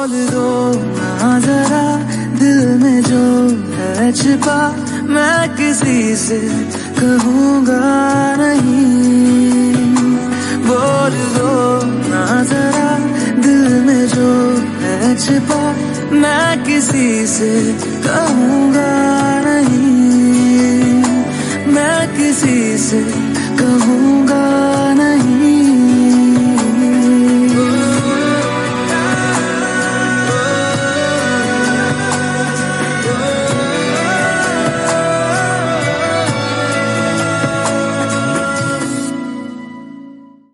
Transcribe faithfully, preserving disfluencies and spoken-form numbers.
बोल दो ना जरा दिल में जो है छिपा, मैं किसी से कहूँगा नहीं। बोल दो ना जरा दिल में जो है छिपा, मैं किसी से कहूँगा